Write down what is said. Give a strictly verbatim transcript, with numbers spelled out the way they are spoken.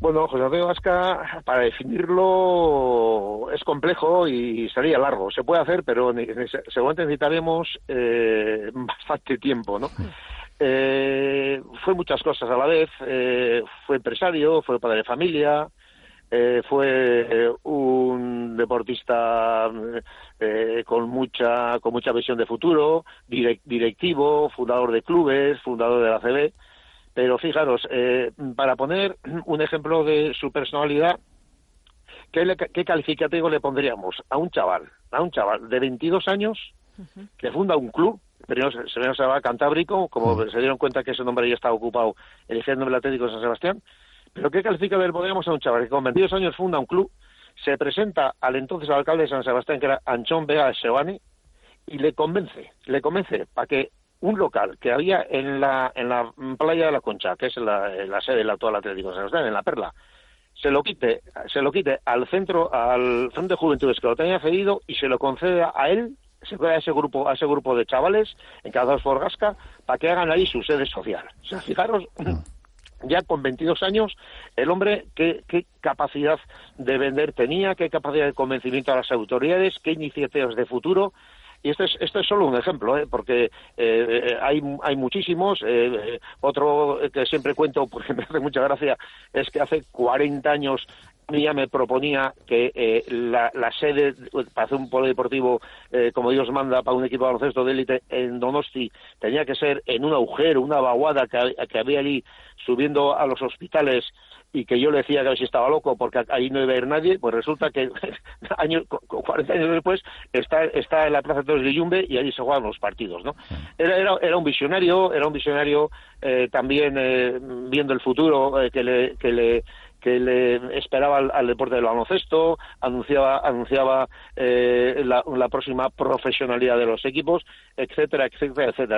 Bueno, José Antonio Gasca, para definirlo es complejo y sería largo. Se puede hacer, pero seguramente necesitaremos eh, bastante tiempo, ¿no? Eh, fue muchas cosas a la vez. Eh, fue empresario, fue padre de familia, eh, fue eh, un deportista eh, con mucha con mucha visión de futuro, direct, directivo, fundador de clubes, fundador de la A C B. Pero fijaros, eh, para poner un ejemplo de su personalidad, ¿qué, le, ¿qué calificativo le pondríamos a un chaval, a un chaval de veintidós años uh-huh. que funda un club? Primero se, se llamaba Cantábrico, como uh-huh. se dieron cuenta que ese nombre ya estaba ocupado, eligiendo el Atlético de San Sebastián. Pero ¿qué calificativo le pondríamos a un chaval que con veintidós años funda un club, se presenta al entonces alcalde de San Sebastián, que era Anchón Vega Sebani, y le convence, le convence para que un local que había en la en la playa de la Concha, que es la, la sede del actual Atlético de San Sebastián, en la Perla, se lo quite, se lo quite al centro, al Centro de Juventudes que lo tenía cedido y se lo concede a él, se queda a ese grupo, a ese grupo de chavales encabezados por Gasca, para que hagan ahí su sede social. O sea, fijaros, ya con veintidós años, el hombre qué, qué capacidad de vender tenía, qué capacidad de convencimiento a las autoridades, qué iniciativas de futuro. Y esto es, esto es solo un ejemplo, ¿eh? Porque eh, hay, hay muchísimos. Eh, otro que siempre cuento, porque me hace mucha gracia, es que hace cuarenta años ya me proponía que eh, la, la sede para hacer un polideportivo eh, como Dios manda para un equipo de baloncesto de élite en Donosti tenía que ser en un agujero, una vaguada que, que había allí subiendo a los hospitales, y que yo le decía que a ver si estaba loco porque ahí no iba a ir nadie. Pues resulta que años, cuarenta años después está está en la Plaza de Toros de Yumbe y allí se juegan los partidos, ¿no? Era era, era un visionario, era un visionario eh, también eh, viendo el futuro eh, que le que le que le esperaba al, al deporte del baloncesto, anunciaba anunciaba eh, la, la próxima profesionalidad de los equipos, etcétera, etcétera, etcétera.